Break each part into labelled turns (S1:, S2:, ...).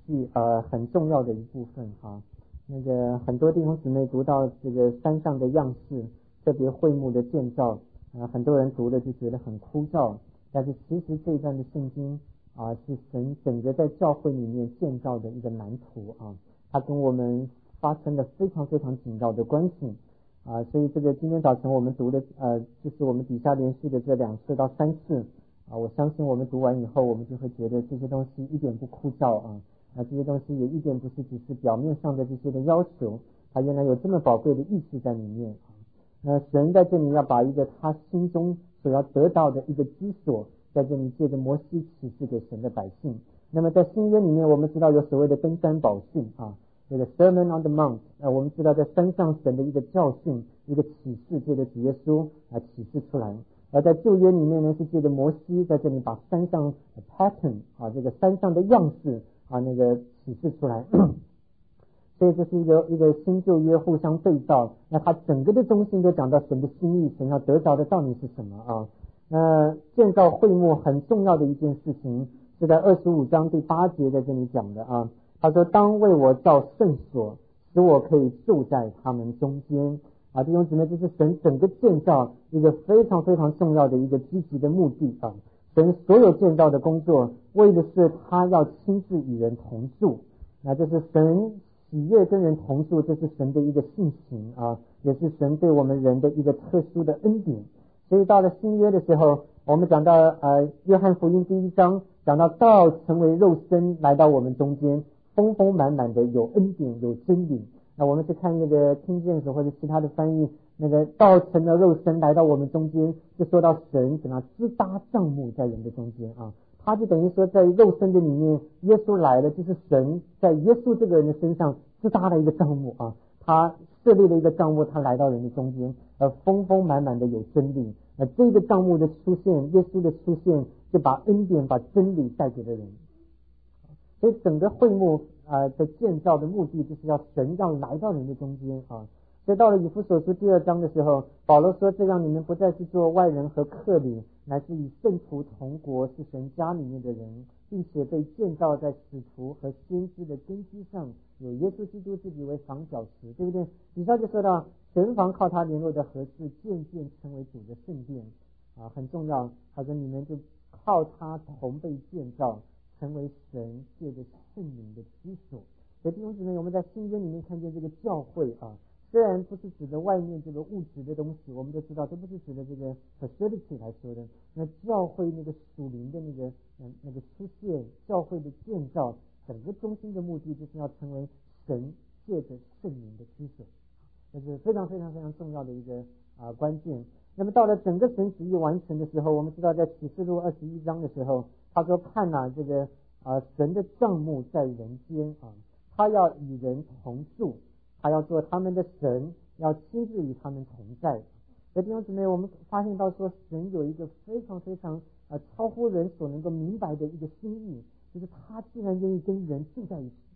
S1: 系很重要的一部分哈。那个很多弟兄姊妹读到这个山上的样式，特别会幕的建造，很多人读了就觉得很枯燥，但是其实这一段的圣经是神整个在教会里面建造的一个蓝图啊，它跟我们发生了非常非常紧要的关系所以这个今天早晨我们读的就是我们底下连续的这2次到3次我相信我们读完以后，我们就会觉得这些东西一点不枯燥这些东西也一点不是只是表面上的这些的要求，它原来有这么宝贵的意思在里面神在这里要把一个他心中所要得到的一个居所，在这里借着摩西启示给神的百姓。那么在新约里面，我们知道有所谓的登山宝训这个 Sermon on the Mount 我们知道在山上神的一个教训，一个启示，借着主耶稣启示出来。而在旧约里面呢，是借着摩西在这里把山上的 pattern 这个山上的样式那个启示出来。所以这是一个新旧约互相对照，那它整个的中心都讲到神的心意，神要得着的到底是什么建造会幕很重要的一件事情，是在25章第8节在这里讲的他说当为我造圣所，使我可以住在他们中间弟兄姊妹，这是神整个建造一个非常非常重要的一个积极的目的神所有建造的工作为的是他要亲自与人同住，那这是神喜悦跟人同住，这是神的一个性情也是神对我们人的一个特殊的恩典。所以到了新约的时候，我们讲到约翰福音第1章讲到道成为肉身来到我们中间，丰丰满满的有恩典有真理。那我们去看那个King James或者其他的翻译，那个道成了肉身来到我们中间，就说到神怎么支搭帐幕在人的中间他就等于说在肉身的里面，耶稣来了，就是神在耶稣这个人的身上支搭了一个帐幕他设立了一个帐幕，他来到人的中间，丰丰满满的有真理。这个帐幕的出现，耶稣的出现，就把恩典把真理带给了人。所以整个会幕的建造的目的，就是要神要来到人的中间所以到了以弗所书第2章的时候，保罗说，这样你们不再是做外人和客旅，乃是与圣徒同国，是神家里面的人，并且被建造在使徒和先知的根基上，有耶稣基督自己为房角石，对不对？以上就说到神房靠他联络的合适，渐渐成为主的圣殿很重要。他说你们就靠他同被建造，成为神借着圣灵的居所。所以弟兄姊妹，我们在新约里面看见这个教会虽然不是指的外面这个物质的东西，我们都知道这不是指的这个 facility 来说的，那教会那个属灵的那个出现，教会的建造，整个中心的目的就是要成为神借着圣灵的居所，这是非常非常非常重要的一个关键。那么到了整个神旨意完成的时候，我们知道在启示录21章的时候，他说看这个神的帐幕在人间他要与人同住，他要做他们的神，要亲自与他们同在。所以弟兄姊妹，我们发现到说，神有一个非常非常超乎人所能够明白的一个心意，就是他竟然愿意跟人住在一起。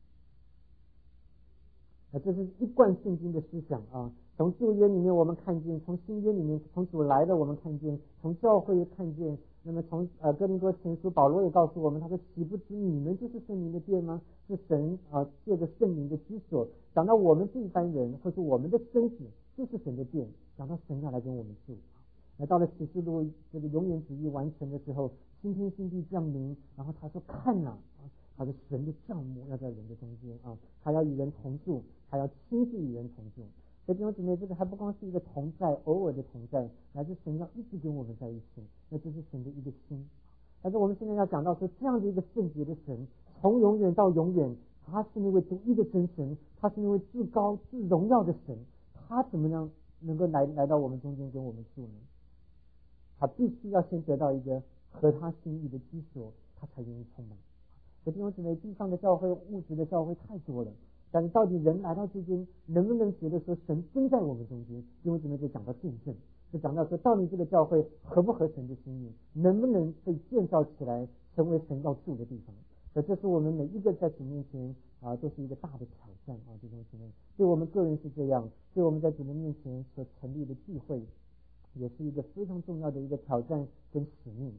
S1: 这是一贯圣经的思想从旧约里面我们看见，从新约里面，从主来的我们看见，从教会看见。那么从哥林多前书，保罗也告诉我们，他说岂不知你们就是圣灵的殿吗？是神借着圣灵的居所。讲到我们这一般人，或是我们的身子就是神的殿，讲到神要来跟我们住。那到了启示录这个永远旨意完成的时候，新天新地降临，然后他说看他的神的帐幕要在人的中间他要与人同住，他要亲自与人同住。所以弟兄姊妹，这个还不光是一个同在，偶尔的同在，乃是神要一直跟我们在一起，那这是神的一个心。但是我们现在要讲到说，这样的一个圣洁的神，从永远到永远，他是那位独一的真神，他是那位至高至荣耀的神，他怎么样能够来到我们中间跟我们住呢？他必须要先得到一个合他心意的居所，他才愿意充满。所以弟兄姊妹，地上的教会、物质的教会太多了，但是到底人来到之间，能不能觉得说神真在我们中间？弟兄姊妹，就讲到见证，就讲到说到底这个教会合不合神的心意，能不能被建造起来，成为神要住的地方。所以这是我们每一个在主面前都是一个大的挑战弟兄姊妹，对我们个人是这样，对我们在主的面前所成立的聚会，也是一个非常重要的一个挑战跟使命。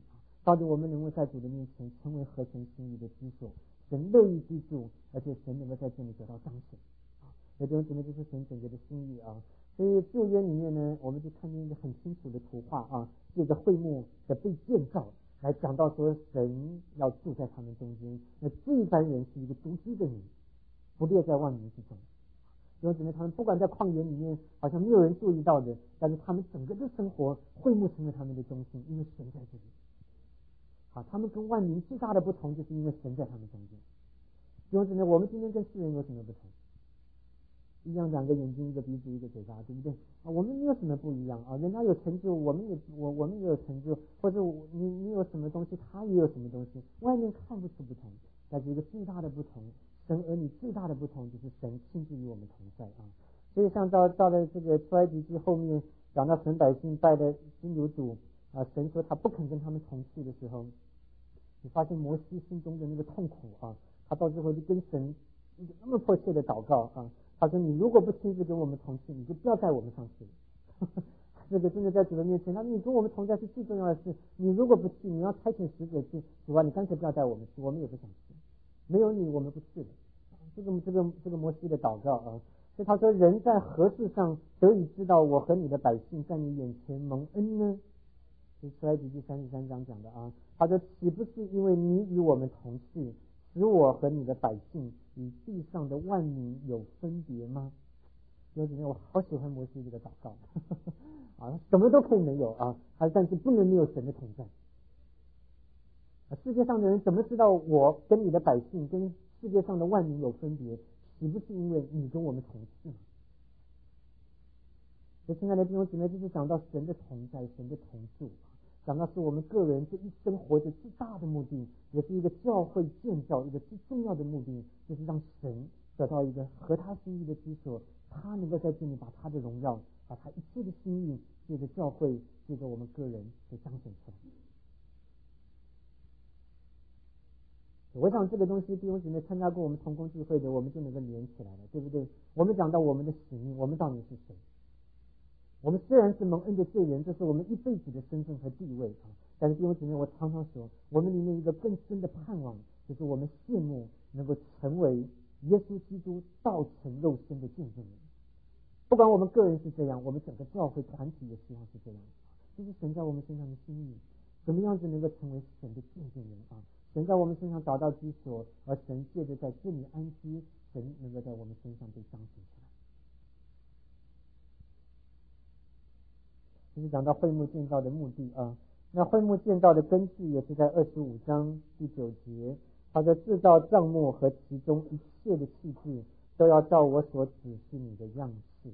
S1: 到底我们能够在主的面前成为合神心意的居所，神乐意居住，而且神能够在这里得到彰显。有弟兄姊妹，这是神整个的心意啊。所以旧约里面呢，我们就看见一个很清楚的图画啊，借着会幕的被建造来讲到说神要住在他们中间。那这一班人是一个独居的民，不列在万民之中。弟兄姊妹，他们不管在旷野里面好像没有人注意到的，但是他们整个的生活，会幕成为他们的中心，因为神在这里。好，他们跟万民最大的不同，就是因为神在他们中间。弟兄姊妹，我们今天跟世人有什么不同？一样两个眼睛，一个鼻子，一个嘴巴，对不对啊？我们没有什么不一样啊，人家有成就，我们也有成就，或者你有什么东西，他也有什么东西，外面看不出不同，但是一个最大的不同，神儿女最大的不同就是神亲自与我们同在啊。所以像到了这个出埃及记后面讲到神百姓拜的金牛犊啊，神说他不肯跟他们同去的时候，你发现摩西心中的那个痛苦啊，他到最后就跟神那么迫切的祷告啊。他说：“你如果不亲自跟我们同去，你就不要带我们上去了。”这个真的在主的面前，他说：“你跟我们同在是最重要的事。你如果不去，你要差遣使者去，主啊，你干脆不要带我们去，我们也不想去。没有你，我们不去的。”这个摩西的祷告啊，所以他说：“人在何事上得以知道我和你的百姓在你眼前蒙恩呢？”是出埃及记33章讲的啊。他说：“岂不是因为你与我们同去，使我和你的百姓与地上的万民有分别吗？”弟兄姊妹，我好喜欢摩西这个祷告啊，什么都可以没有啊，但是不能没有神的同在。世界上的人怎么知道我跟你的百姓跟世界上的万民有分别？岂不是因为你跟我们同去吗？所以亲爱的弟兄姊妹，这是讲到神的同在，神的同住，讲到是我们个人这一生活着最大的目的，也是一个教会建造一个最重要的目的，就是让神得到一个合他心意的居所，他能够在这里把他的荣耀，把他一切的心意，借着教会，借着我们个人给彰显出来。我想这个东西弟兄姊妹参加过我们同工聚会的，我们就能够连起来了，对不对？我们讲到我们的使命，我们到底是谁？我们虽然是蒙恩的罪人，这是我们一辈子的身份和地位啊。但是弟兄姊妹，我常常说，我们里面一个更深的盼望，就是我们羡慕能够成为耶稣基督道成肉身的见证人。不管我们个人是这样，我们整个教会团体也希望是这样。这是神在我们身上的心意，怎么样子能够成为神的见证人啊？神在我们身上找到居所，而神借着在这里安居，神能够在我们身上被彰显出来。这是讲到会幕建造的目的啊。那会幕建造的根据也是在25章第9节，他说制造帐幕和其中一切的器具，都要照我所指示你的样式。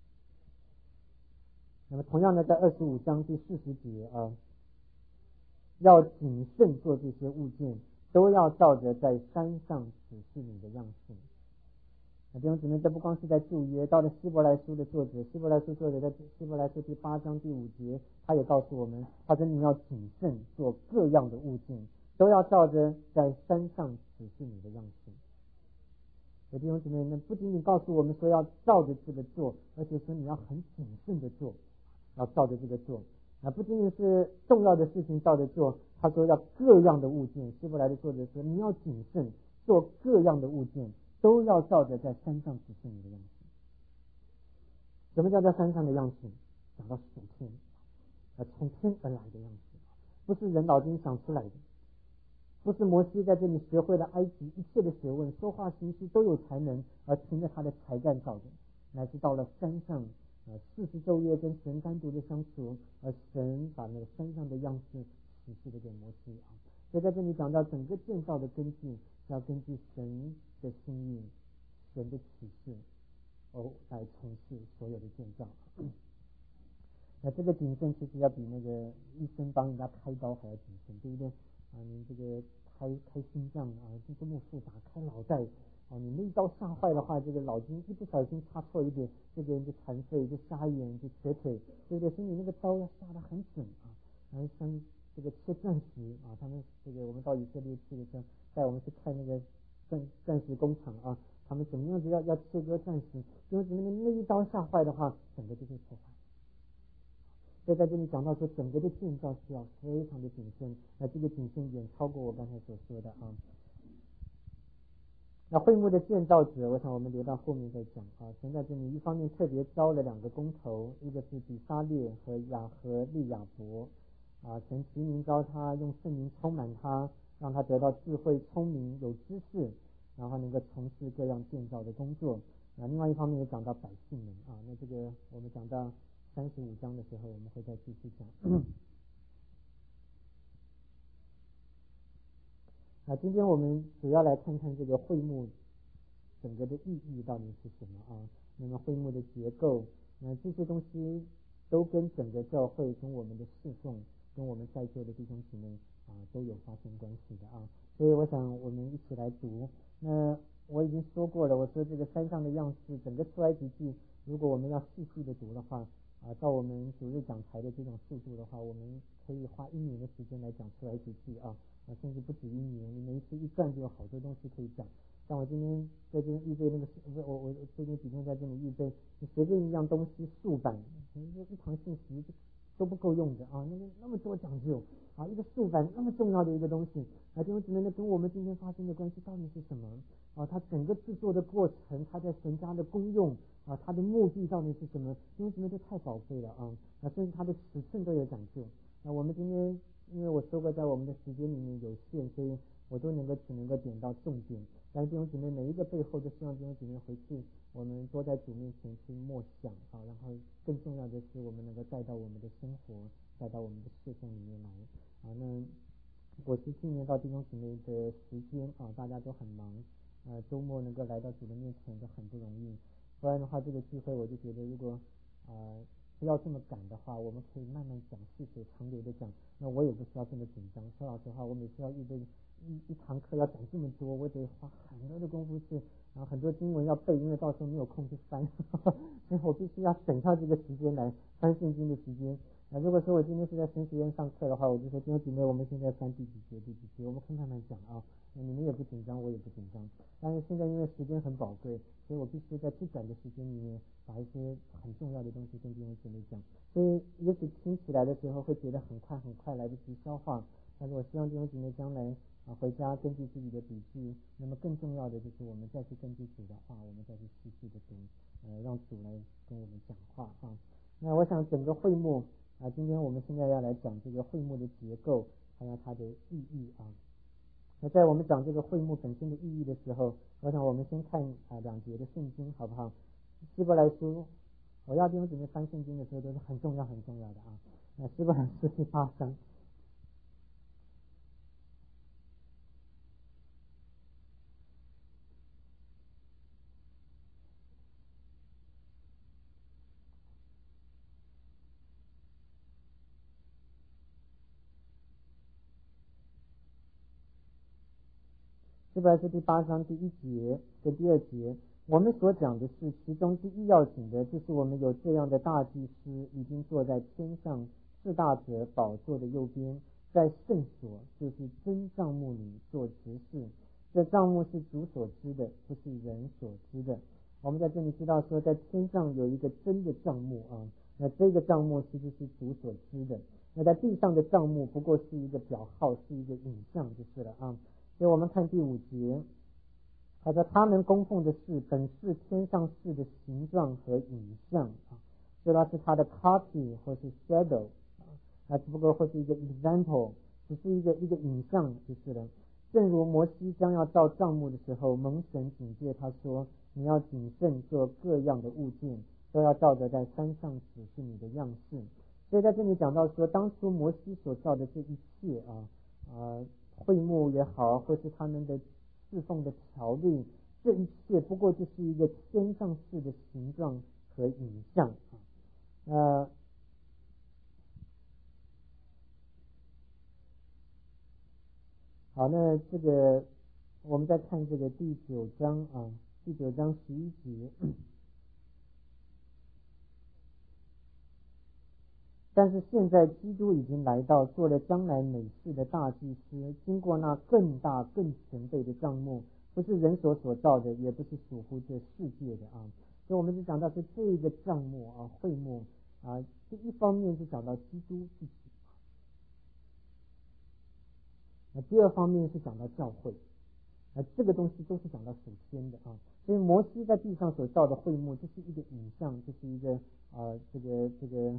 S1: 那么同样的，在25章第40节啊，要谨慎做这些物件，都要照着在山上指示你的样式。弟兄姊妹，这不光是在旧约，到了希伯来书的作者，希伯来书作者在希伯来书第8章第5节，他也告诉我们，他说你要谨慎做各样的物件，都要照着在山上指示你的样式。弟兄姊妹，那不仅仅告诉我们说要照着这个做，而且说你要很谨慎的做，要照着这个做。不仅仅是重要的事情照着做，他说要各样的物件。希伯来的作者说，你要谨慎做各样的物件，都要照着在山上指示你的样式。什么叫在山上的样式？讲到属天，从天而来的样式，不是人脑筋想出来的，不是摩西在这里学会了埃及一切的学问，说话行事都有才能，而凭着他的才干造的，乃是到了山上40昼夜跟神单独的相处，而神把那个山上的样式启示的给摩西啊。所以在这里讲到整个建造的根据，是要根据神的心意、神的启示来从事所有的建造。那这个谨慎其实要比那个医生帮人家开刀还要谨慎，对不对啊？你这个开心脏啊，这么复杂，开脑袋啊，你那一刀下坏的话，这个脑筋一不小心插错一点，这个人就残废，就瞎眼，就瘸腿，对不对？所以你那个刀要下得很准啊。然后像这个切钻石啊，他们这个我们到以色列去的时候，带我们去看那个钻石工厂啊，他们怎么样子要切割钻石，因为怎么那一刀下坏的话，整个就被破坏。 所以在这里讲到说，整个的建造需要非常的谨慎，这个谨慎远超过我刚才所说的啊。那会幕的建造者，我想我们留到后面再讲啊。现在这里一方面特别招了2个工头，一个是比沙列和利亚伯啊，神提名召他，用圣灵充满他，让他得到智慧、聪明、有知识，然后能够从事各样建造的工作。另外一方面也讲到百姓们啊，那这个我们讲到35章的时候，我们会再继续讲。今天我们主要来看看这个会幕整个的意义到底是什么啊？那么会幕的结构，这些东西都跟整个教会、跟我们的侍奉、跟我们在座的弟兄姊妹都有发生关系的啊。所以我想我们一起来读。那我已经说过了，我说这个山上的样式，整个出埃及记，如果我们要细细的读的话照我们主日讲台的这种速度的话，我们可以花1年的时间来讲出埃及记甚至不止1年，你每一次一转就有好多东西可以讲。像我今天在这边预备那个，我最近几天在这里预备，你随便一样东西竖板，一堂信息都不够用的那么多讲究一个竖板那么重要的一个东西弟兄姊妹，那跟我们今天发生的关系到底是什么它整个制作的过程，它在神家的功用它的目的到底是什么？弟兄姊妹都太宝贵了甚至它的尺寸都有讲究。那我们今天因为我说过在我们的时间里面有限，所以我只能够点到重点。但是弟兄姊妹每一个背后都希望弟兄姊妹回去我们多在主面前去默想然后更重要的是我们能够带到我们的生活，带到我们的侍奉里面来那我是纪念到弟兄姊妹的时间大家都很忙周末能够来到主的面前都很不容易，不然的话这个聚会我就觉得如果不要这么赶的话，我们可以慢慢讲，细水长流的讲，那我也不需要这么紧张。说老实话，我每次要预备一堂课要讲这么多，我得花很多的功夫去，然后很多经文要背，因为到时候没有空去翻所以我必须要省下这个时间来翻圣经的时间如果说我今天是在神学院上课的话，我就说弟兄姊妹，我们现在翻第几节，我们可以慢慢讲你们也不紧张，我也不紧张。但是现在因为时间很宝贵，所以我必须在最短的时间里面把一些很重要的东西跟弟兄姊妹讲。所以也许听起来的时候会觉得很快来得及消化，但是我希望弟兄姊妹将来回家根据自己的笔记，那么更重要的就是我们再去根据主的话，我们再去细细的读，让主来跟我们讲话那我想整个会幕今天我们现在要来讲这个会幕的结构，还有它的意义那在我们讲这个会幕本身的意义的时候，我想我们先看2节的圣经好不好？希伯来书，我要弟兄姊妹翻圣经的时候都是很重要的那希伯来书第8章。希伯来书第8章第1节跟第2节，我们所讲的是其中第一要紧的，就是我们有这样的大祭司，已经坐在天上至大者宝座的右边，在圣所，就是真帐幕里做执事。这帐幕是主所知的，不是人所知的。我们在这里知道说，在天上有一个真的帐幕那这个帐幕其实是主所知的。那在地上的帐幕不过是一个表号，是一个影像就是了所以我们看第5节，他说他们供奉的是本是天上事的形状和影像所以它是他的 copy 或是 shadow只不过会是一个 example， 只是一个影像就是了。正如摩西将要造帐幕的时候，蒙神警戒他说，你要谨慎做各样的物件，都要照着在山上指示你的样式。所以在这里讲到说，当初摩西所造的这一切会幕也好，或是他们的侍奉的条例，这一切不过就是一个天上式的形状和影像好，那这个我们再看这个第9章第9章11节。但是现在基督已经来到，做了将来美事的大祭司，经过那更大更全备的帐幕，不是人所造的，也不是属乎这世界的所以我们就讲到是这个帐幕会幕啊，第一方面是讲到基督自己，第二方面是讲到教会，这个东西都是讲到属天的啊。所以摩西在地上所造的会幕，这是一个影像，这是一个这个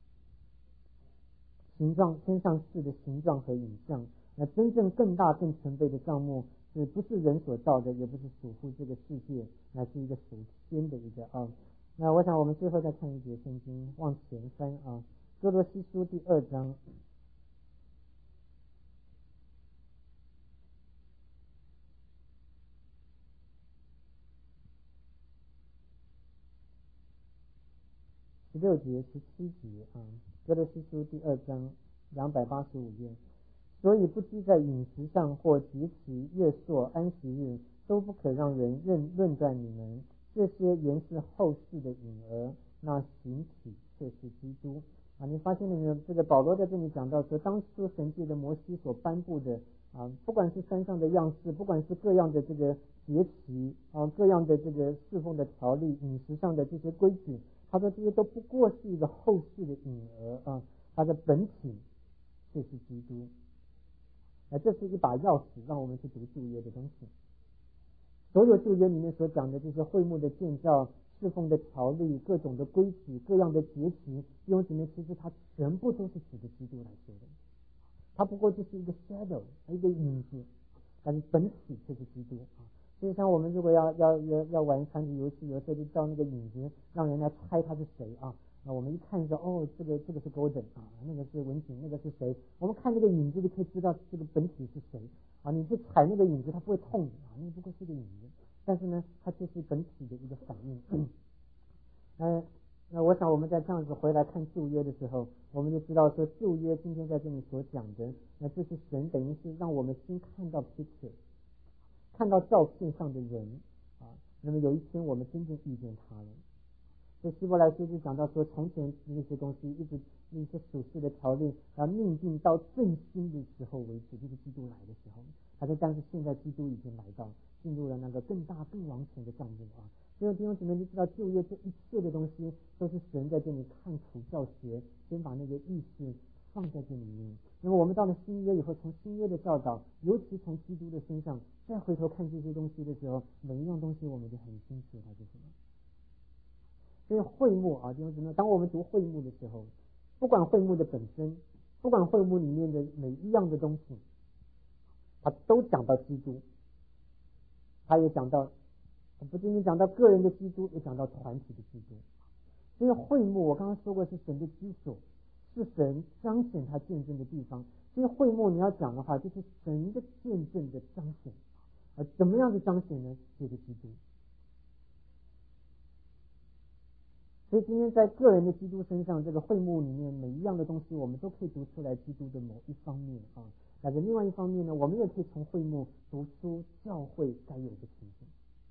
S1: 形状，天上式的形状和影像。那真正更大更全备的帐幕，是不是人所造的，也不是属乎这个世界，乃是一个属天的一个啊。那我想我们最后再看一节圣经，往前翻啊，哥罗西书第2章。16节、17节啊，哥罗西书第2章285页。所以不拘在饮食上或节期、月朔、安息日，都不可让人论断你们。这些原是后世的影儿，那形体却是基督啊！你发现了没有？这个保罗在这里讲到说，当初神借的摩西所颁布的啊，不管是山上的样式，不管是各样的这个节期啊，各样的这个侍奉的条例、饮食上的这些规矩，他说这些都不过是一个后世的影儿啊，它的本体却是基督。这是一把钥匙，让我们去读旧约的东西。所有旧约里面所讲的这些会幕的建造、侍奉的条例、各种的规矩、各样的节期，弟兄姊妹，其实它全部都是指着基督来说的。它不过就是一个 shadow， 一个影子，但是本体却是基督啊。所以像我们如果要玩传奇游戏，有时候就叫那个影子，让人来猜他是谁啊。那我们一看说，哦，这个是 Golden 啊，那个是文景，那个是谁？我们看那个影子就可以知道这个本体是谁啊。你去踩那个影子，它不会痛啊，那不过是个影子，但是呢，它就是本体的一个反应。那我想我们在这样子回来看旧约的时候，我们就知道说旧约今天在这里所讲的，那这是神等于是让我们先看到 picture， 看到照片上的人啊，那么有一天我们真正遇见他了。所以希伯来书就讲到说，从前那些东西一直那些属世的条例，然后命定到正兴的时候为止，就是基督来的时候。他说，但是现在基督已经来到，进入了那个更大更完全的帐幕啊。所以弟兄姊妹，你知道旧约这一切的东西都是神在这里看苦教学，先把那个意识放在这里面。那么我们到了新约以后，从新约的教导，尤其从基督的身上，再回头看这些东西的时候，每一样东西我们就很清楚它是什么。所以会幕啊，弟兄姊妹，当我们读会幕的时候，不管会幕的本身，不管会幕里面的每一样的东西，它都讲到基督，他也讲到，不仅仅讲到个人的基督，也讲到团体的基督。所以会幕我刚刚说过是神的居所，是神彰显他见证的地方。所以会幕你要讲的话，就是神的见证的彰显怎么样的彰显呢？就是基督。所以今天在个人的基督身上，这个会幕里面每一样的东西，我们都可以读出来基督的某一方面啊。但是另外一方面呢，我们也可以从会幕读出教会该有的情形。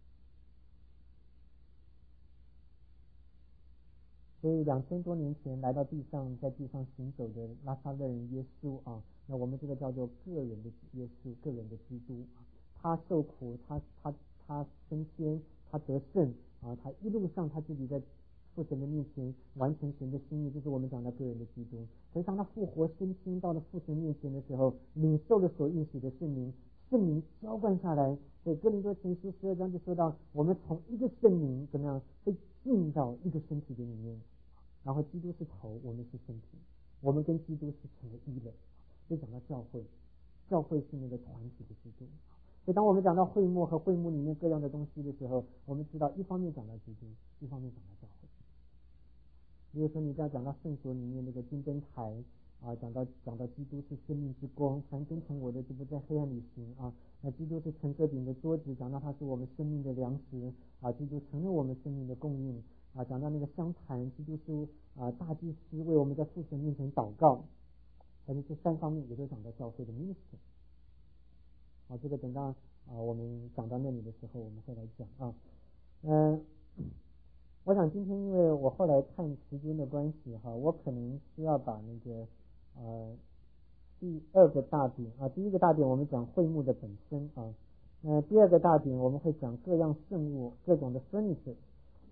S1: 所以2000多年前来到地上，在地上行走的拉撒勒人耶稣啊，那我们这个叫做个人的耶稣，个人的基督啊，他受苦，他升天，他得胜啊，他一路上他自己在父神的面前完成神的心意，这是我们讲的个人的基督。所以当他复活升天到了父神面前的时候，领受了所应许的圣灵，圣灵浇灌下来。所以哥林多前书12章就说到，我们从一个圣灵怎么样被进到一个身体的里面，然后基督是头，我们是身体，我们跟基督是成为一了。就讲到教会，教会是那个团体的基督。所以当我们讲到会幕和会幕里面各样的东西的时候，我们知道一方面讲到基督，一方面讲到教会。比如说你这样讲到圣所里面那个金灯台啊，讲到基督是生命之光，凡跟从我的就不在黑暗里行啊。那基督是陈设饼的桌子，讲到他是我们生命的粮食啊，基督成了我们生命的供应啊。讲到那个香坛，基督是大祭司，为我们在父神面前祷告。但是这三方面也都讲到教会的 ministry 啊，这个等到我们讲到那里的时候，我们会来讲啊。我想今天因为我后来看时间的关系哈，我可能需要把那个第二个大点啊，第一个大点我们讲会幕的本身啊，第二个大点我们会讲各样圣物，各种的 furniture，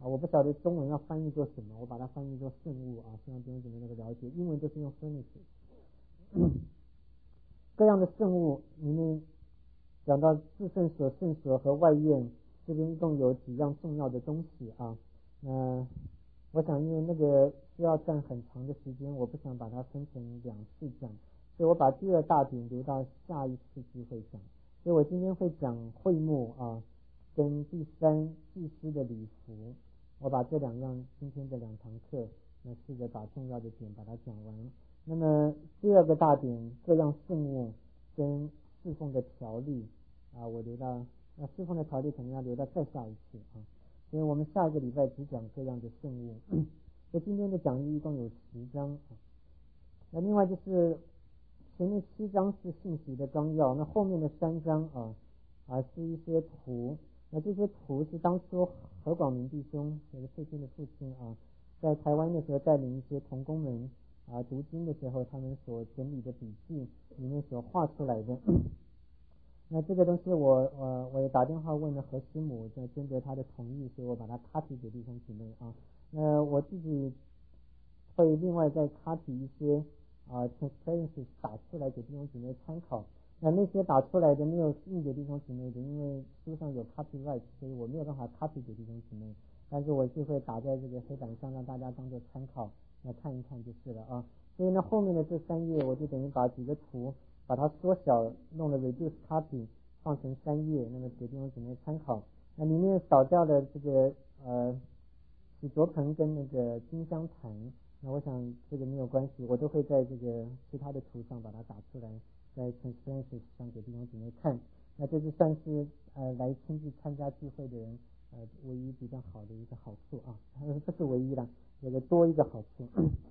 S1: 我不晓得中文要翻译做什么，我把它翻译做圣物啊，希望弟兄姊妹能够了解。英文都是用 furniture。各样的圣物里面讲到至圣所、圣所和外院，这边一共有几样重要的东西啊。我想因为那个需要占很长的时间，我不想把它分成2次讲，所以我把第2大点留到下一次机会讲。所以我今天会讲会幕啊，跟第3祭司的礼服。我把这2样今天的2堂课，试着把重要的点把它讲完。那么第2个大点，各样圣物跟侍奉的条例我留到侍奉的条例可能要留到再下一次啊。所以我们下一个礼拜只讲各样的圣物。所以今天的讲义一共有10章啊。那另外就是前面7章是信息的纲要，那后面的3章是一些图。那这些图是当初何广明弟兄，这个翠青的父亲在台湾的时候带领一些同工们读经的时候，他们所整理的笔记里面所画出来的。那这个东西我也打电话问了何师母，在征得他的同意，所以我把它 copy 给弟兄姊妹啊。那我自己会另外再 copy 一些transparency 打出来给弟兄姊妹参考。那些打出来的没有印给弟兄姊妹的，因为书上有 copyright， 所以我没有办法 copy 给弟兄姊妹。但是我就会打在这个黑板上，让大家当做参考来看一看就是了啊。所以呢，后面的这3页我就等于把几个图把它缩小，弄了 reduce copy 放成3页，那么给弟兄姊妹参考。那里面少掉了这个洗濯盆跟那个金香坛，那我想这个没有关系，我都会在这个其他的图上把它打出来，在 transparency 上给弟兄姊妹看。那这是算是来亲自参加聚会的人唯一比较好的一个好处啊，不是唯一啦，有个多一个好处。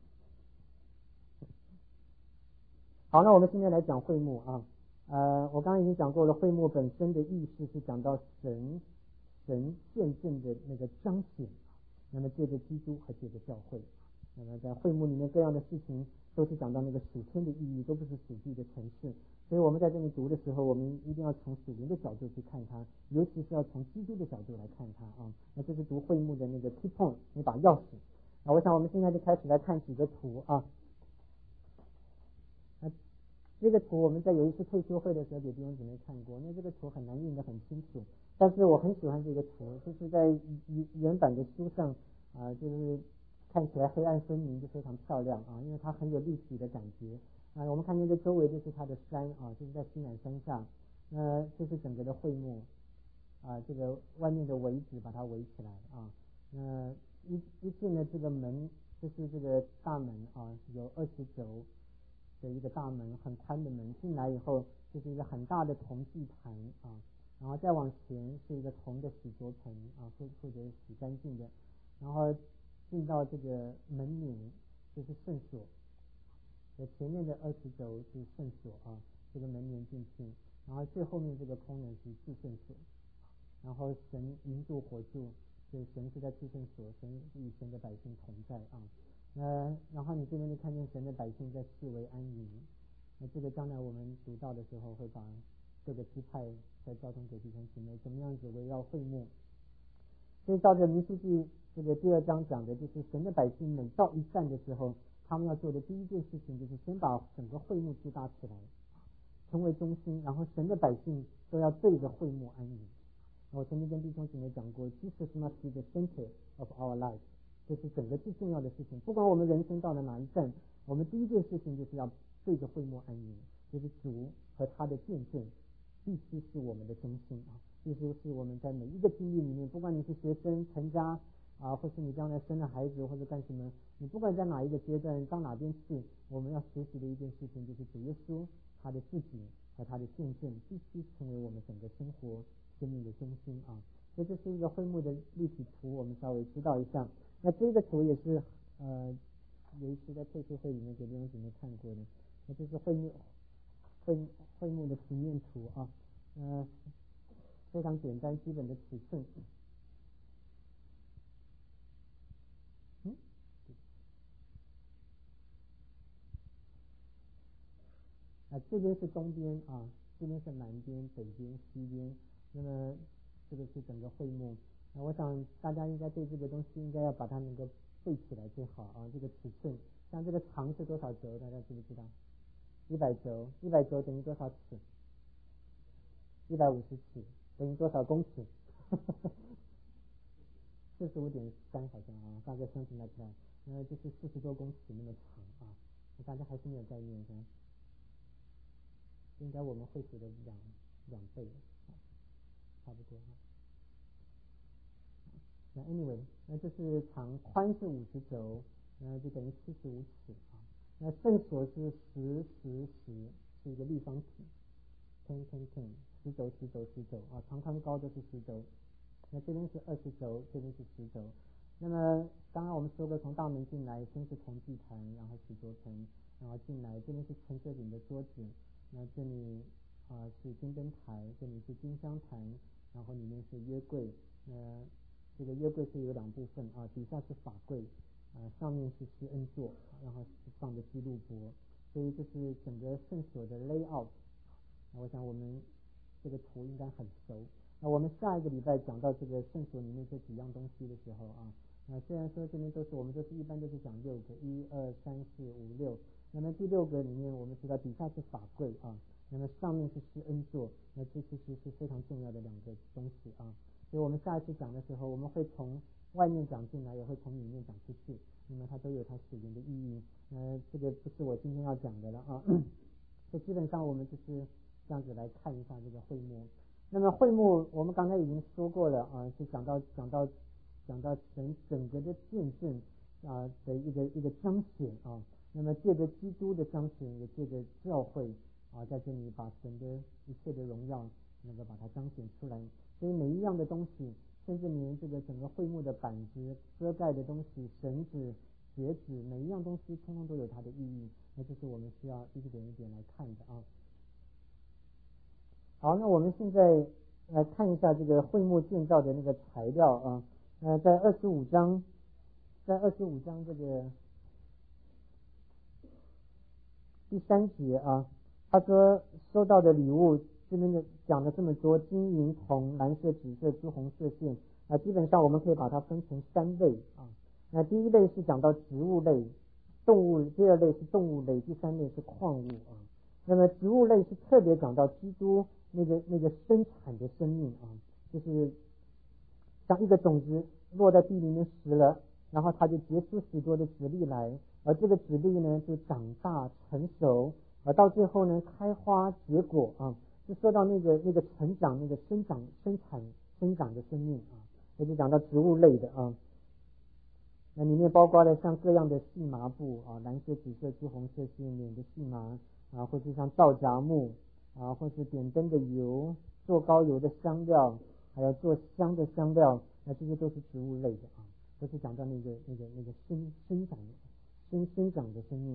S1: 好，那我们今天来讲会幕啊。我刚刚已经讲过了，会幕本身的意思是讲到神见证的那个彰显，那么借着基督和借着教会。那么在会幕里面各样的事情都是讲到那个属天的意义，都不是属地的层次。所以我们在这里读的时候，我们一定要从属灵的角度去看它，尤其是要从基督的角度来看它啊。那这是读会幕的那个 key point， 那把钥匙。我想我们现在就开始来看几个图啊。这个图我们在有一次退休会的时候给弟兄姊妹看过，那这个图很难印得很清楚，但是我很喜欢这个图，就是在原版的书上就是看起来黑暗分明，就非常漂亮啊，因为它很有立体的感觉我们看见这周围就是它的山就是在西南山下，这是整个的会幕这个外面的围子把它围起来一进了这个门，就是这个大门有20轴的一个大门，很宽的门，进来以后就是一个很大的铜祭坛然后再往前是一个铜的洗濯盆负责洗干净的，然后进到这个门楣就是圣所，前面的20轴是圣所这个门楣进去，然后最后面这个空人是至圣所，然后神云柱火柱，所以神是在至圣所，神与神的百姓同在然后你这边就看见神的百姓在四围安营，那这个将来我们读到的时候会把各个支派在交通给弟兄姊妹怎么样子围绕会幕。所以照着民数记这个第2章讲的，就是神的百姓每到一站的时候，他们要做的第一件事情就是先把整个会幕支搭起来，成为中心，然后神的百姓都要对着会幕安营。我曾经跟弟兄姊妹讲过 Jesus must be the center of our life， 这是整个最重要的事情。不管我们人生到了哪一站，我们第一件事情就是要对着会幕安营，就是主和他的见证必须是我们的中心必须是我们在每一个经历里面，不管你是学生成家或是你将来生了孩子或者干什么，你不管在哪一个阶段到哪边去，我们要学习的一件事情就是主耶稣他的自己和他的见证必须成为我们整个生活生命的中心所以这是一个会幕的立体图，我们稍微知道一下。那这个图也是有一次在退休会里面给弟兄姊妹看过的，那这是会幕的平面图非常简单基本的尺寸。这边是东边这边是南边、北边、西边，那么这个是整个会幕。 我想大家应该对这个东西应该要把它能够背起来最好啊。这个尺寸，像这个长是多少轴，大家知不知道？100轴等于多少尺？150尺等于多少公尺？45.3好像啊，大概something like that，就是40多公尺那么长啊。大家还是没有概念的，应该我们会数的两倍啊，差不多啊。那 anyway， 那就是长宽是50轴，就等于75尺啊。那圣所是10是一个立方体，10 轴啊，长宽高都是10轴。那这边是20轴，这边是10轴。那么刚刚我们说过，从大门进来，先是铜祭坛，然后洗濯盆，然后进来，这边是陈设饼的桌子，那这里是金灯台，这里是金香坛，然后里面是约柜。这个约柜是有2部分啊，底下是法柜，上面是施恩座，然后是放着基路伯，所以这是整个圣所的 layout。我想我们这个图应该很熟。那我们下一个礼拜讲到这个圣所里面这几样东西的时候啊，虽然说这边我们一般都是讲6个，1、2、3、4、5、6。那么第6个里面，我们知道底下是法柜啊，那么上面是施恩座，那这其实是非常重要的2个东西啊。所以我们下一次讲的时候，我们会从外面讲进来，也会从里面讲出去，那么它都有它属灵的意义。这个不是我今天要讲的了啊。所以基本上我们就是这样子来看一下这个会幕。那么会幕我们刚才已经说过了啊，是讲到整个的见证的一个彰显啊。那么借着基督的彰显，也借着教会在这里把神的一切的荣耀能够把它彰显出来。所以每一样的东西，甚至连这个整个会幕的板子、遮盖的东西、绳子、橛子，每一样东西通通都有它的意义。那这是我们需要一点一点来看的啊。好，那我们现在来看一下这个会幕建造的那个材料啊。在25章这个第3节啊，他说收到的礼物，这边讲了这么多，金银铜蓝色紫色朱红色线基本上我们可以把它分成3类啊。那第一类是讲到植物类、动物，第2类是动物类，第3类是矿物啊。那么植物类是特别讲到基督那个生产的生命啊，就是像一个种子落在地里面死了，然后它就结出许多的籽粒来，而这个籽粒呢就长大成熟，而到最后呢开花结果啊，就说到那个成长、那个生长的生命啊，那就讲到植物类的啊。那里面包括了像各样的细麻布啊，蓝色、紫色、朱红色线脸的细麻或是像皂荚木或是点灯的油、做膏油的香料，还有做香的香料，那这些都是植物类的啊，都是讲到那个生长的生命。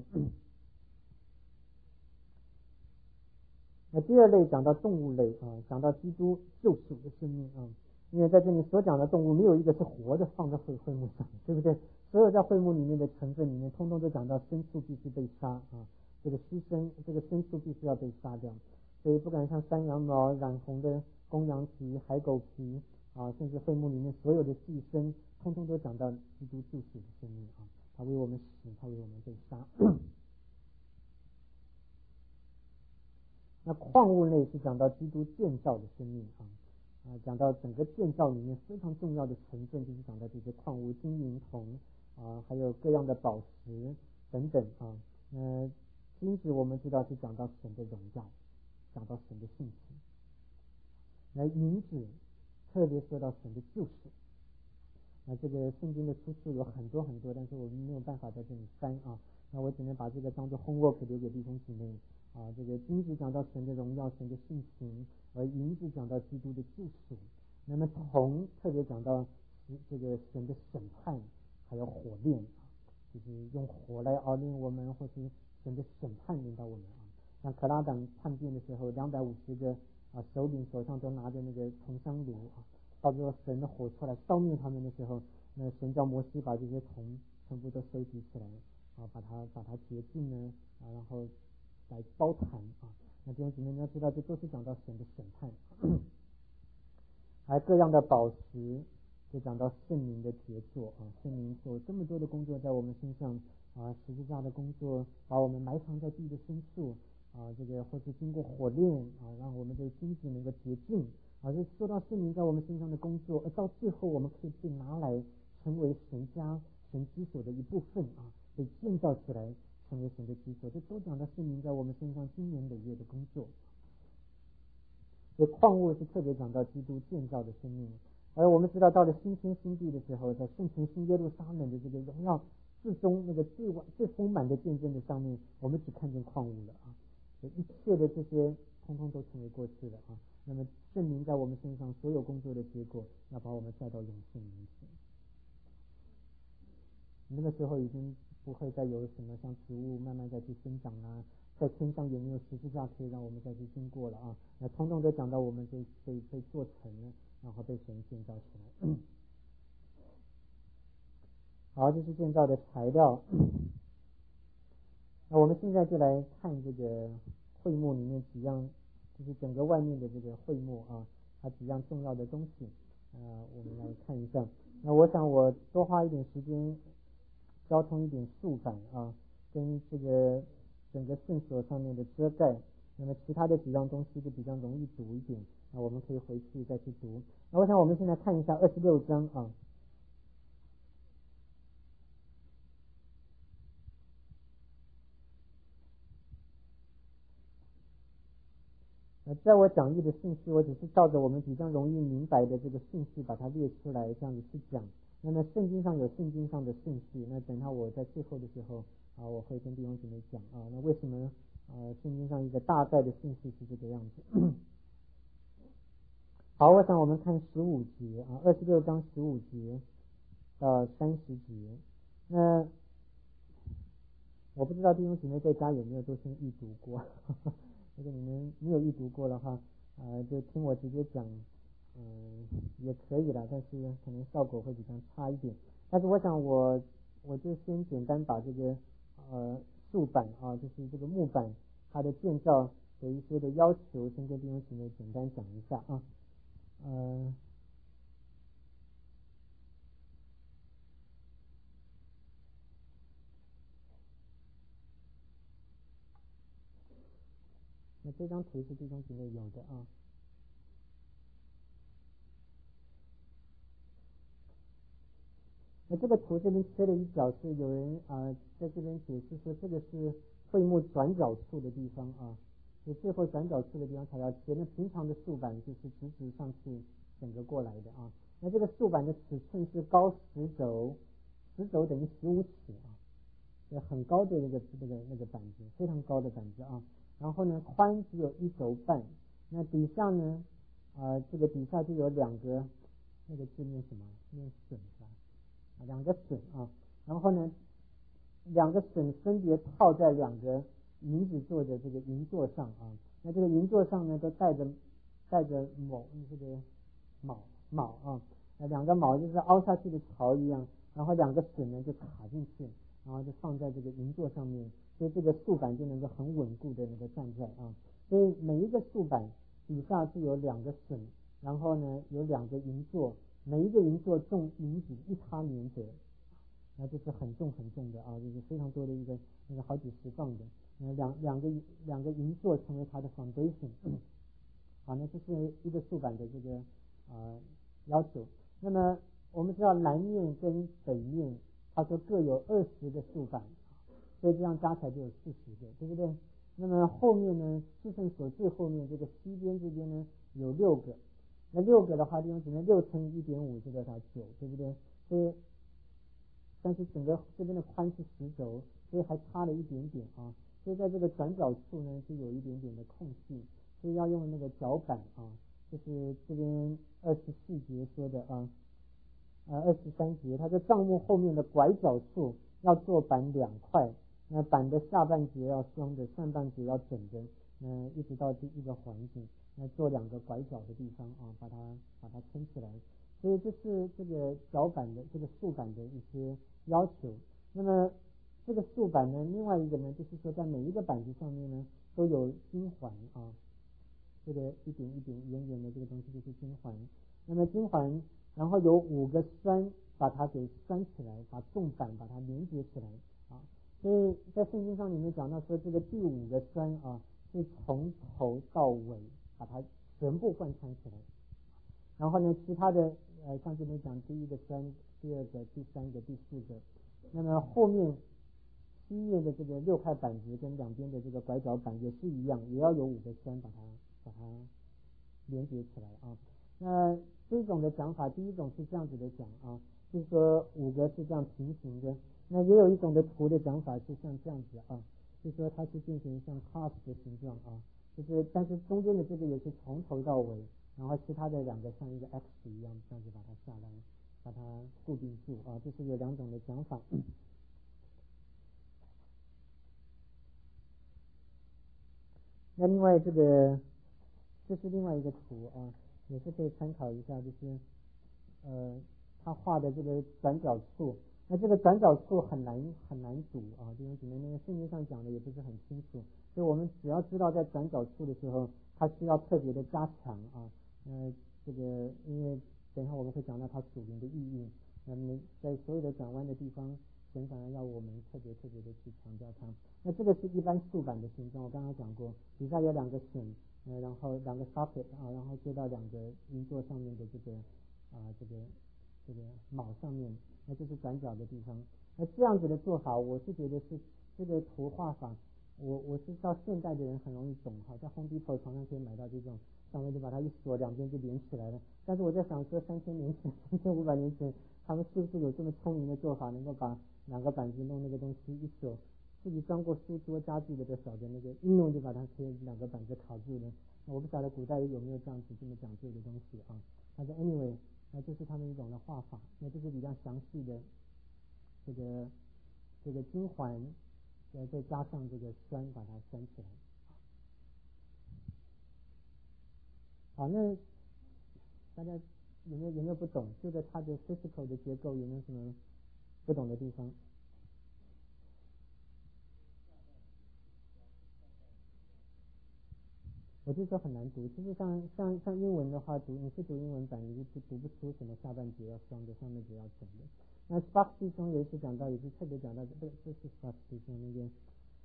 S1: 那第2类讲到动物类啊，讲到基督救赎的生命啊，因为在这里所讲的动物没有一个是活的放在会幕上，对不对？所有在会幕里面的成分里面，通通都讲到牲畜必须被杀啊，这个牺牲，这个牲畜必须要被杀掉。所以不管像山羊毛、染红的公羊皮、海狗皮甚至会幕里面所有的祭牲，通通都讲到基督救赎的生命啊，他为我们死，他为我们被杀。那矿物类是讲到基督建造的生命讲到整个建造里面非常重要的成分，就是讲到这些矿物，金银铜还有各样的宝石等等金子我们知道是讲到神的荣耀，讲到神的性情。那银子特别说到神的救赎。那这个圣经的出处有很多很多，但是我们没有办法在这里翻那我只能把这个当作 homework 留给弟兄姊妹这个金子讲到神的荣耀、神的性情，而银子讲到基督的救赎。那么铜特别讲到这个神的审判，还有火炼就是用火来熬炼我们，或是神的审判临到我们像可拉党叛变的时候，250个首领手上都拿着那个铜香炉到最后神的火出来烧灭他们的时候，那神叫摩西把这些铜全部都收集起来把它洁净呢然后来包坛那弟兄姊妹你要知道，这都是讲到神的审判还有各样的宝石， 就讲到圣灵的杰作啊，圣灵做这么多的工作在我们身上啊，十字架的工作把我们埋藏在地的深处啊，这个或是经过火炼啊，让我们的心智能够洁净啊，就说到圣灵在我们身上的工作，而到最后我们可以被拿来成为神家神之所的一部分啊，被建造起来成为神的基础，这都讲到圣灵在我们身上经年累月的工作。所以矿物是特别讲到基督建造的生命，而我们知道到了新天新地的时候，在圣城新耶路撒冷的这个荣耀至终那个最丰满的见证的上面，我们只看见矿物了啊，所以一切的这些通通都成为过去了啊。那么圣灵在我们身上所有工作的结果，要把我们带到永生里去。那个时候已经不会再有什么像植物慢慢再去生长啊，在天上也没有十字架可以让我们再去经过了啊。那通通都讲到我们被做成了，然后被神建造起来。好，这是建造的材料。那我们现在就来看这个会幕里面几样，就是整个外面的这个会幕啊，它几样重要的东西。我们来看一下。那我想我多花一点时间交通一点竖板啊，跟这个整个圣所上面的遮盖。那么其他的几样东西就比较容易读一点，那我们可以回去再去读。那我想我们现在看一下26章啊。在我讲义的顺序，我只是照着我们比较容易明白的这个顺序把它列出来，这样子去讲。那么圣经上有圣经上的顺序，那等到我在最后的时候啊，我会跟弟兄姊妹讲啊，那为什么圣经上一个大概的顺序是这个样子。好，我想我们看15节啊，26章15节到30节。那我不知道弟兄姊妹在家有没有都先预读过。如果你们没有预读过的话，就听我直接讲，也可以啦，但是可能效果会比较差一点。但是我想我就先简单把这个竖板啊，就是这个木板它的建造的一些的要求，先跟弟兄姊妹简单讲一下啊。那这张图是弟兄姊妹有的啊。那这个图这边切了一角，是有人在这边解释说这个是会幕转角处的地方啊，就最后转角处的地方才要切。那平常的竖板就是直直上去整个过来的啊。那这个竖板的尺寸是高10肘，10肘等于15尺啊，很高的那个板子，非常高的板子啊。然后呢，宽只有1肘半。那底下呢，这个底下就有2个，那个字念什么？念榫是吧？2个榫啊。然后呢，2个榫分别套在2个银子做的这个银座上啊。那这个银座上呢，都带着这个铆啊。那2个铆就是凹下去的槽一样，然后2个榫呢就卡进去，然后就放在这个银座上面，所以这个竖板就能够很稳固的那个站在啊。所以每一个竖板底下是有2个榫，然后呢有2个银座，每一个银座重银子1他连得，那这是很重很重的啊，就是非常多的一个那个好几十磅的，两个银座成为它的 foundation。好，那这是一个竖板的这个要求。那么我们知道南面跟北面，它说各有20个竖板，所以这样加起来就有40个，对不对？那么后面呢，至圣所最后面这个西边这边呢有6个，那6个的话，弟兄姊妹6乘以 1.5 是多少？9，对不对？所以但是整个这边的宽是10肘，所以还差了一点点啊。所以在这个转角处呢，就有一点点的空隙，所以要用那个脚板啊，就是这边24节说的啊，23节，它在帐幕后面的拐角处要做板2块，那板的下半截要双的，上半截要整的，一直到第一个环境，那做2个拐角的地方啊，把它撑起来。所以这是这个脚板的这个竖板的一些要求。那么这个竖板呢，另外一个呢，就是说在每一个板子上面呢都有金环啊，这个一点一点圆圆的这个东西就是金环。那么金环然后有5个栓把它给拴起来，把重板把它连接起来啊。所以在圣经上里面讲到说，这个第5个栓啊是从头到尾把它全部贯穿起来。然后呢，其他的像这边讲第1个栓、第2个、第3个、第4个，那么后面西面的这个6块板子跟两边的这个拐角板也是一样，也要有5个栓把它连接起来啊。那这种的讲法，第一种是这样子的讲啊，就是说5个是这样平行的。那也有一种的图的讲法是像这样子啊，就是说它是变成像 cross 的形状啊，就是但是中间的这个也是从头到尾，然后其他的2个像一个 X 一样这样子把它下来，把它固定住啊，这是有2种的讲法。那另外这是另外一个图啊，也是可以参考一下，就是他画的这个转角处，那这个转角处很难读啊，弟兄姊妹，那个圣经上讲的也不是很清楚，所以我们只要知道在转角处的时候，它需要特别的加强啊。这个因为等一下我们会讲到它属灵的意义，那么在所有的转弯的地方，神反而要我们特别的去强调它。那这个是一般竖板的形状，我刚刚讲过，底下有2个弦，然后2个 socket 啊，然后接到2个音座上面的这个铆上面，那就是转角的地方。那这样子的做法，我是觉得是这个图画法，我是到现代的人很容易懂哈，在 Home Depot 常常可以买到这种，上面就把它一锁，两边就连起来了。但是我在想说，3000年前、3500年前，他们是不是有这么聪明的做法，能够把2个板子弄那个东西一锁，自己装过书桌家具的都晓得，那个一弄就把它可以2个板子卡住了。我不晓得古代有没有这样子这么讲究的东西啊。但是 anyway。那这是他们一种的画法，那这是比较详细的这个金环，再加上这个栓把它拴起来。好，那大家有没有不懂？这个它的 physical 的结构有没有什么不懂的地方？我就说很难读，其实像英文的话，你是读英文版，你就读不出什么下半节要双的，上半节要整的。那 Sparks 弟兄有一次讲到，也是特别讲到这是 Sparks 弟兄那个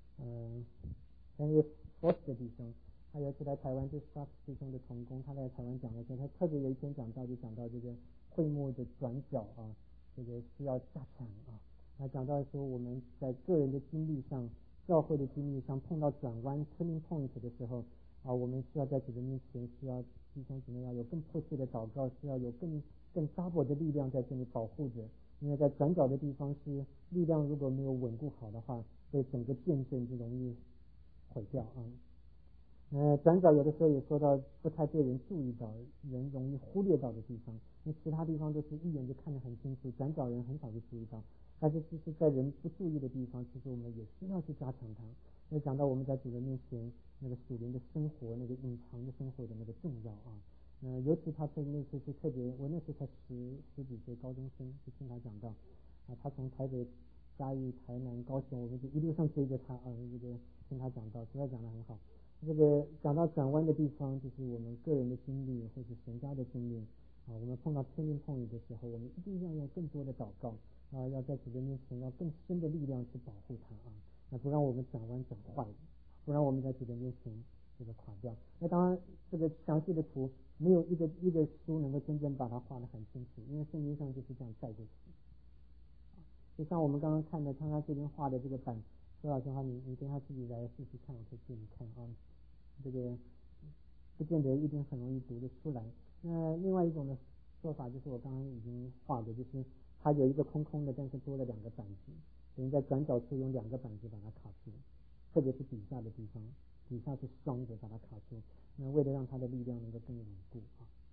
S1: Henry Foster 的弟兄，他有一次来台湾，就是 Sparks 弟兄的同工，他来台湾讲的时候，他特别有一篇讲到这个会幕的转角啊，这个需要加强啊。他讲到说我们在个人的经历上，教会的经历上碰到转弯 turning point 的时候。我们需要在主的面前，需要弟兄姊妹要有更迫切的祷告，需要有更 double 的力量在这里保护着。因为在转角的地方是力量如果没有稳固好的话，对整个见证就容易毁掉啊。转角有的时候也说到不太被人注意到，人容易忽略到的地方，因为其他地方都是一眼就看得很清楚，转角人很少去注意到。但是其实在人不注意的地方，其实我们也需要去加强它。因为讲到我们在主人面前那个属灵的生活，那个隐藏的生活的那个重要啊。尤其他那次是特别，我那时才十几岁高中生，就听他讲到他从台北、嘉义、台南、高雄，我们就一路上追着他这个听他讲到，实在讲得很好。这个讲到转弯的地方，就是我们个人的经历或者神家的经历我们碰到天命碰雨的时候，我们一定要用更多的祷告要在主人面前要更深的力量去保护他那不让我们转弯转坏，不然我们在主人面前这个垮掉。那当然，这个详细的图没有一个书能够真正把它画得很清楚，因为圣经上就是这样带着写。就像我们刚刚看的，他这边画的这个板，说老实话，你跟他自己来试试看，我可以给你看这个不见得一定很容易读得出来。那另外一种的做法就是我刚刚已经画的，就是它有一个空空的，但是多了2个板子，等于在转角处用2个板子把它卡住，特别是底下的地方，底下是双的把它卡住。那为了让它的力量能够更稳固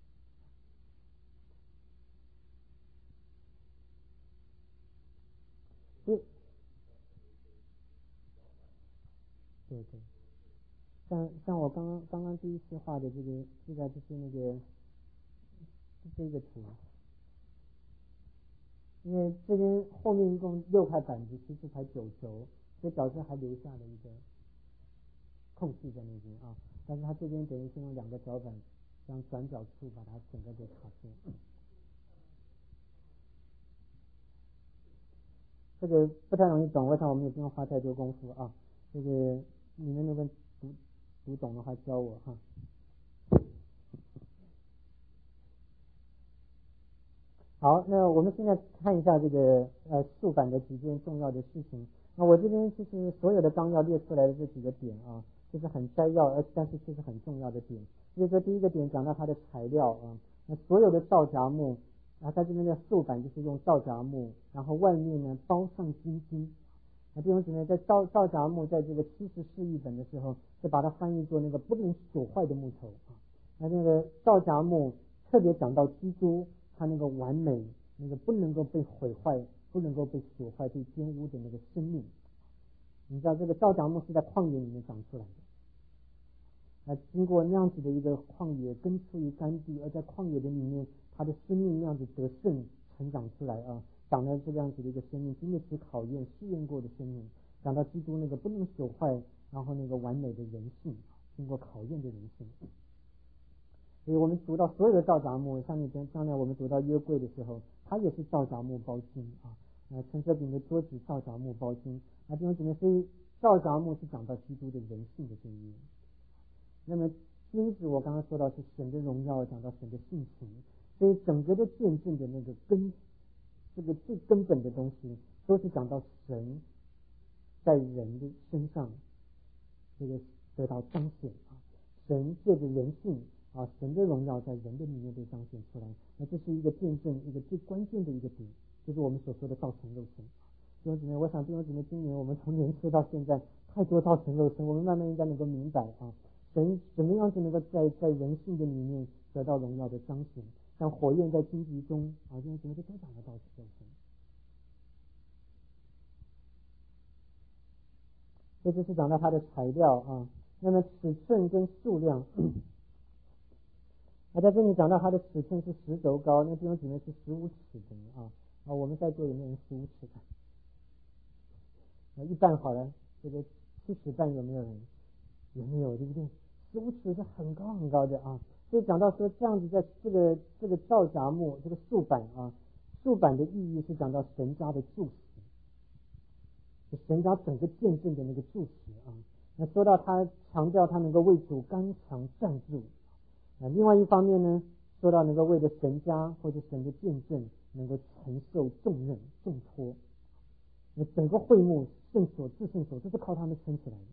S1: 对对，像我刚刚第一次画的这个就是那个这个图，因为这边后面一共6块板子，其实才9轴，所以表示还留下了一个空隙在那边但是它这边等于是用2个脚板，让转角处把它整个给卡住。 这个不太容易懂，我想我们也不用花太多功夫啊。这个你们如果读懂的话，教我哈。好，那我们现在看一下这个素版的几件重要的事情。那我这边就是所有的纲要列出来的这几个点啊，就是很摘要，但是却是很重要的点。就是说，第一个点讲到它的材料啊，那所有的皂荚木，然后在这边的素版就是用皂荚木，然后外面呢包上金金。那弟兄姊妹，在皂荚木在这个74译本的时候，就把它翻译作那个不能朽坏的木头啊。那那个皂荚木特别讲到基督。他那个完美，那个不能够被毁坏，不能够被朽坏、被玷污的那个生命，你知道这个皂荚木是在旷野里面长出来的，那经过那样子的一个旷野，根出于干地，而在旷野的里面，他的生命那样子得胜成长出来啊，长了这样子的一个生命，经得起考验、试验过的生命，讲到基督那个不能朽坏，然后那个完美的人性，经过考验的人性。所以我们读到所有的皂荚木，像你将来我们读到约柜的时候，它也是皂荚木包金啊。陈设饼的桌子皂荚木包金，那弟兄姊妹，所以皂荚木是讲到基督的人性的真意。那么金子我刚刚说到是神的荣耀，讲到神的性情，所以整个的见证的那个这个最根本的东西，都是讲到神在人的身上这个得到彰显啊，神借着人性。神的荣耀在人的里面被彰显出来，那这是一个见证，一个最关键的一个点，就是我们所说的道成肉身。弟兄姊妹，我想弟兄姊妹，今年我们从年初到现在，太多道成肉身，我们慢慢应该能够明白啊，神怎么样子能够在人性的里面得到荣耀的彰显，像火焰在荆棘中啊，弟兄姊妹，这都讲到道成肉身。这就是讲到它的材料啊，那么尺寸跟数量。在这里讲到它的尺寸是10肘高，那弟兄姊妹是15尺的啊。我们在座有没有人15尺的？一半好了，这个70半有没有人？有没有？对不对？15尺是很高很高的啊。所以讲到说这样子，在这个皂荚木这个素板啊，素板的意义是讲到神家的柱石，神家整个见证的那个柱石啊。那说到他强调他能够为主刚强站住。另外一方面呢，说到能够为了神家或者神的见证，能够承受重任重托，那整个会幕圣所至圣所，这是靠他们撑起来的，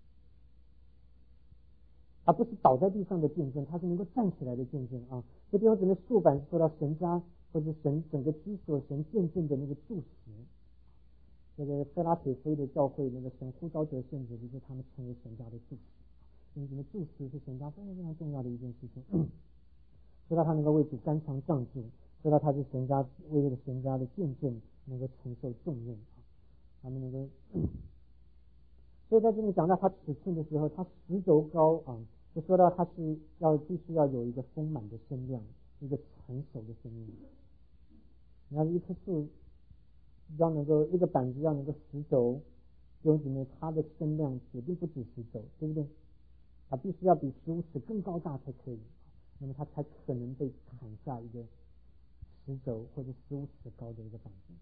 S1: 而不是倒在地上的见证，它是能够站起来的见证啊。这地方整个素板说到神家或者神整个基所神见证的那个柱石，这个菲拉铁菲的教会那个神呼召者圣者，就是他们称为神家的柱石。因为柱石是神家非常非常重要的一件事情，说到他能够为主刚强站住，说到他是神家为了神家的见证能够承受重任啊，他们能够，所以在这里讲到他尺寸的时候，他10肘高啊，就说到他是必须要有一个丰满的身量，一个成熟的生命。你看一棵树要能够一个板子要能够10肘，弟兄姊妹，它的身量铁定不止10肘，对不对？它必须要比15尺更高大才可以，那么它才可能被砍下一个10肘或者15尺高的一个板子。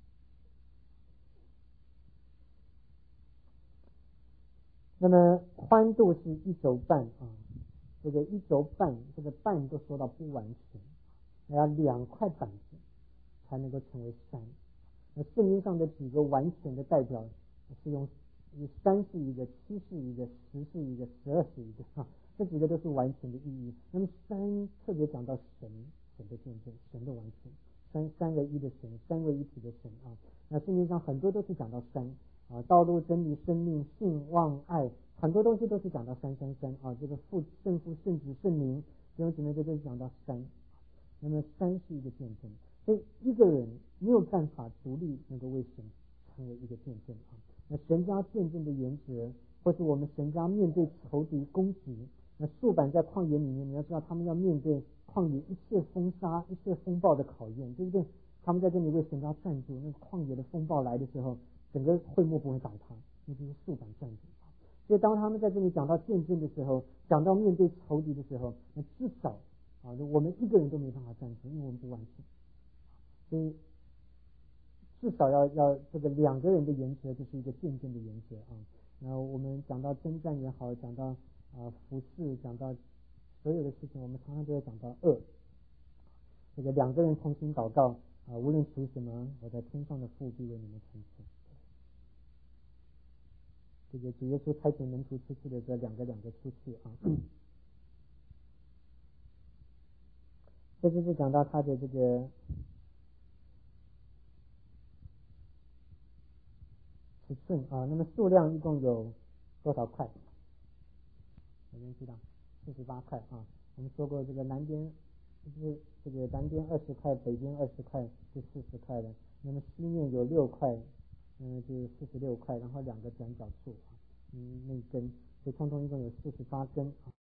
S1: 那么宽度是1肘半啊，这个1肘半，这个半都说到不完全，要2块板子才能够成为山。那圣经上的几个完全的代表是用3是一个，7是一个，10是一个，12是一个啊，这几个都是完全的意义。那么3特别讲到神的见证，神的完全，三位一的神，三位一体的神啊。那圣经上很多都是讲到3啊，道路、真理、生命、信、望、爱，很多东西都是讲到3啊。这个圣父、圣子、圣灵，弟兄姊妹，这都是讲到3。那么3是一个见证，所以一个人没有办法独立能够为神成为一个见证啊。那神家见证的原则，或是我们神家面对仇敌攻击，那素板在旷野里面，你要知道他们要面对旷野一切风沙、一切风暴的考验，对不对？他们在这里为神家站住，那个旷野的风暴来的时候，整个会幕不会倒塌，那就是素板站住。所以当他们在这里讲到见证的时候，讲到面对仇敌的时候，那至少我们一个人都没办法站住，因为我们不完全。所以至少要这个两个人的原则，就是一个渐渐的原则啊。然后我们讲到征战也好，讲到服侍，讲到所有的事情，我们常常都会讲到恶。这个两个人同心祷告无论求什么，我在天上的父必为你们成全。这个主耶稣差遣门徒出去的时候，两个出去啊。这就是讲到他的这个尺寸啊。那么数量一共有多少块？有人知道？48块啊。我们说过这个南边就是这个南边20块，北边20块是40块的。那么西面有6块，就46块，然后2个转角处啊，内根，所以通通一共有48根啊。